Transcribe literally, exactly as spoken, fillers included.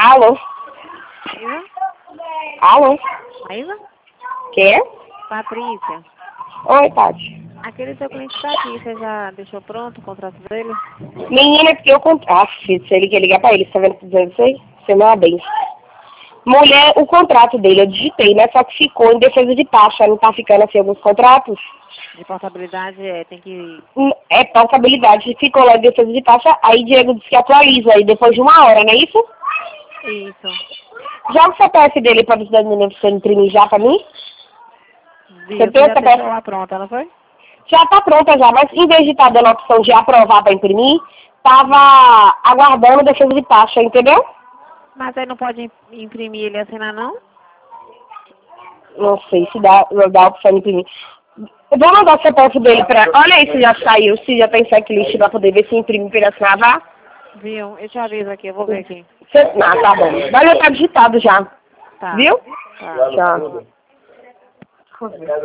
Alô? Maísa? Alô? Maísa? Quem é? Patrícia. Oi, Tati. Aquele seu cliente está aqui, você já deixou pronto o contrato dele? Menina, porque eu contrato. Ah, filho, se ele quer ligar pra ele, você tá vendo o que eu tô dizendo isso aí? Você não é bem. Mulher, o contrato dele eu digitei, né? Só que ficou em defesa de taxa, não tá ficando assim alguns contratos? De portabilidade, é, tem que... Hum, É portabilidade, ficou lá em defesa de taxa, aí Diego disse que atualiza aí depois de uma hora, não é isso? Isso. Já o C P F dele pra ver menina pra você imprimir já pra mim? Você Viu, tem você o já C P deixou F? lá pronta, não foi? Já tá pronta já, mas em vez de estar dando a opção de aprovar pra imprimir, tava aguardando defesa de taxa, entendeu? Mas aí não pode im- imprimir ele e assinar, não? Não sei se dá, dá a opção de imprimir. Eu vou mandar o C P F dele pra... Olha aí se já saiu, se já tem checklist pra poder ver se imprime pra ele assinar, vá. Viu? Eu te aviso aqui, eu vou ver aqui. Cê... Ah, tá bom. Vai estar digitado já. Tá. Viu? Tá. Tchau.